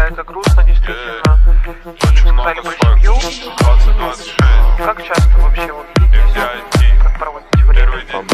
это грустно, действительно. Очень И много про семью. 20-26. Как часто вообще вот видитесь? Как проводите время?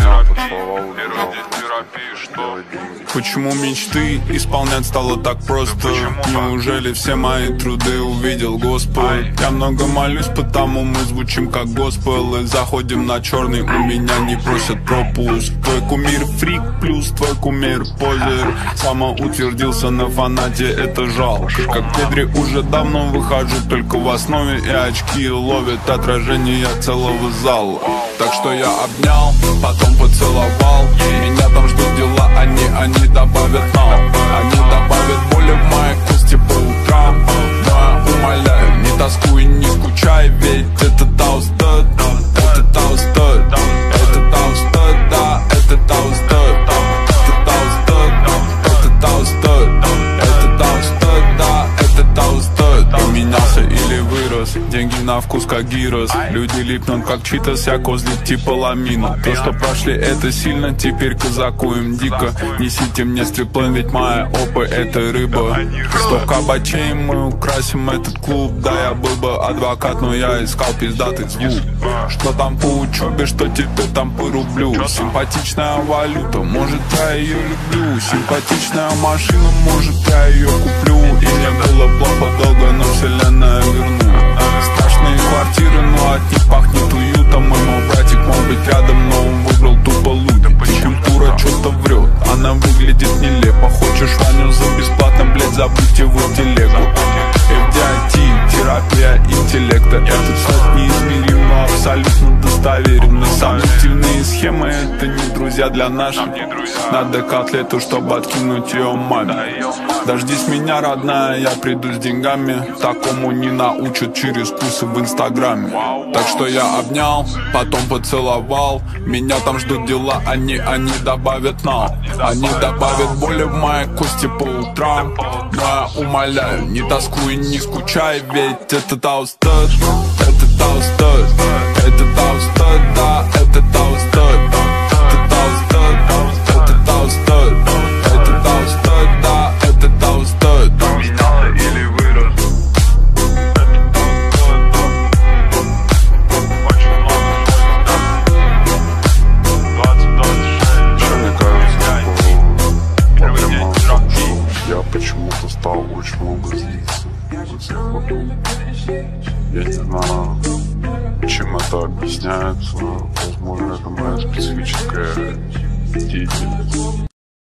Первый день терапии, что? Почему мечты исполнять стало так просто? Неужели все мои труды увидел Господь? Я много молюсь, потому мы звучим как госпел. И заходим на черный, у меня не просят пропуск. Твой кумир фрик, плюс твой кумир позер. Самоутвердился на фанате, это жалко. Как в Педре уже давно выхожу только в основе, и очки ловят отражение целого зала. Так что я обнял, потом поцеловал. Меня там ждут дела, они добавят нам. Они добавят боли в мои кости по утрам. Но я умоляю, не тоскуй, не скучай, ведь это таустед, это таустед, это таустед, да, это таустед, это таустед, это таустед, это таустед, да, это таустед. Поменялся или вырос, деньги на вкус как гирос. Люди липнут как читас, я козлик типа ламина. То, что прошли, это сильно, теперь казаку им дико. Несите мне стриплен, ведь моя опа это рыба. 100 кабачей, мы украсим этот клуб. Да, я был бы адвокат, но я искал пиздатый звук. Что там по учебе, что тебе там по рублю? Симпатичная валюта, может я ее люблю. Симпатичная машина, может я ее куплю. И мне было плохо долго, но вселенная вернула. Страшные квартиры, но от них пахнет уютом. И мой братик мог быть рядом, но он выбрал тупо лудить. Культура что-то врет, она выглядит нелепо. Хочешь Ваню за бесплатно, блять, забудь его телегу. FDIT, терапия интеллекта. Этот сайт неизмерим, но абсолютно достоверен. Самые стильные схемы, это не друзья для наших. Надо котлету, чтобы откинуть ее маме. Дождись меня, родная, я приду с деньгами. Такому не научат через курсы в инстаграме. Так что я обнял, потом поцеловал. Меня там ждут дела, они добавят нам. Они добавят боли в мои кости по утрам. Но я умоляю, не тоскуй, не скучай, ведь это таустед, это таустед, это таустед, да, это таустед, это таустед, это таустед, это таустед, да, это таустед. Поменялся или вырос? Очень много 20-26. Еще мне кажется, что Первый день терапии. я почему-то стал очень много злиться за всех вокруг. Я не знаю, чем это объясняется. Возможно, это моя специфическая деятельность.